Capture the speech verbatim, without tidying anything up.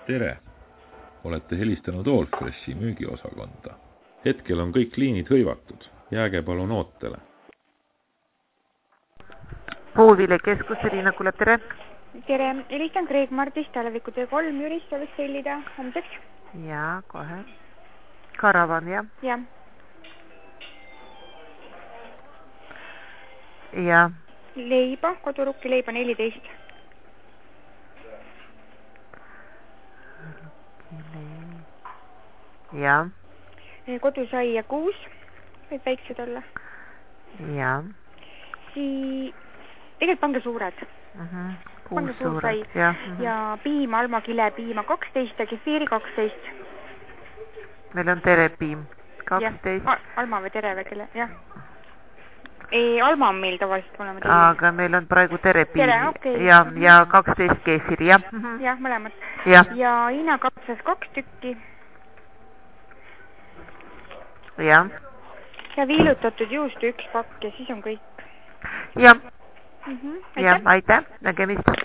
tere! Olete helistanud Allfreshi müügiosakonda. Hetkel on kõik liinid hõivatud. Jääge palun ootele. Puuvile keskus, Elina kuuleb, tere! Tere! Helistan Kreeg Martist, Aleviku töö kolm jurist sooviks tellida homseks. Jaa, kohe. Karavan, jah? Jah. Jah. Leiba, kodurukki leiba neliteist. Jah. Kodusaia kuus, võib väiksed olla. Jah. Sii... Tegelikult pange suured. Uh -huh. Pange suur sai. Ja, uh -huh. ja piima, almakile piima kaksteist ja kefiiri kaksteist. Meil on terepiim kaksteist. Ja, alma või tere või kelle, jah. Ei, alma on meil tavaliselt olema. Aga meil on praegu terepiim. Tere, okei. Okay. Ja, ja kaksteist keefiri, jah. Uh -huh. Jah, mõlemad. Ja, ja inakapsas kaks tükki. Jah. Ja viilutatud juustu üks pakk ja siis on kõik. Jah. Mm -hmm. Ja, aitäh. Nägemist.